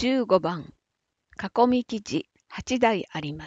15番、囲み記事8題あります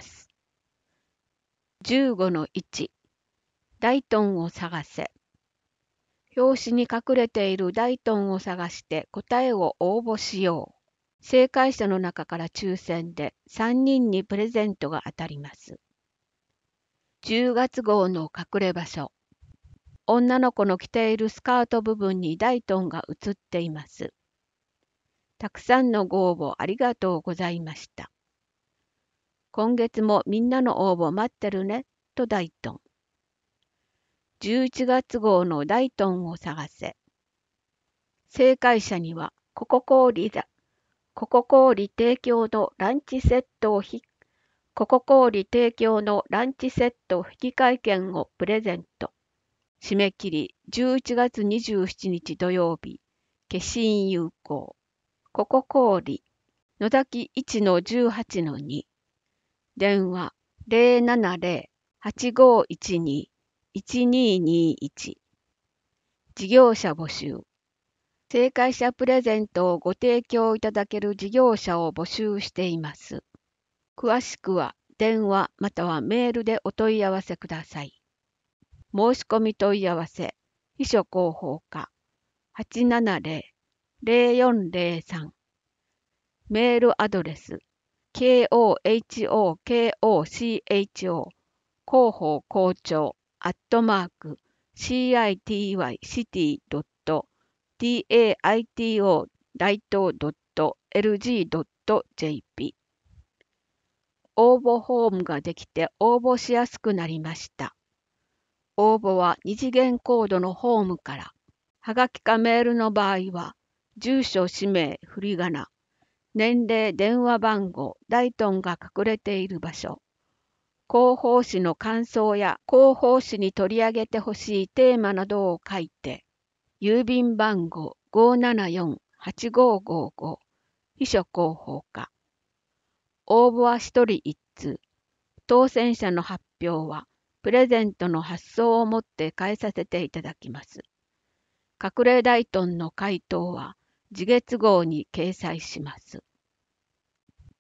。15-1、大頓を探せ。表紙に隠れている大頓を探して答えを応募しよう。正解者の中から抽選で3人にプレゼントが当たります。10月号の隠れ場所。女の子の着ているスカート部分に大頓が写っています。たくさんのご応募ありがとうございました。今月もみんなの応募待ってるね、と大頓。11月号の大頓を探せ。正解者には、ココ氷提供のランチセット引換券をプレゼント。締め切り11月27日土曜日。消印有効。ココ氷。野崎 1-18-2。電話070-8512-1221。事業者募集。正解者プレゼントをご提供いただける事業者を募集しています。詳しくは電話またはメールでお問い合わせください。申し込み問い合わせ、秘書広報課 870-0403。メールアドレス、KOHOKOCHO 広報校長@city.daito.lg.jp。 応募フォームができて応募しやすくなりました。応募は2次元コードのホームから。はがきかメールの場合は、住所、氏名、振り仮名、年齢、電話番号、大頓が隠れている場所、広報誌の感想や広報誌に取り上げてほしいテーマなどを書いて、郵便番号 574-8555、秘書広報課。応募は1人1通。当選者の発表は、プレゼントの発送をもって返させていただきます。隠れ大頓の回答は、次月号に掲載します。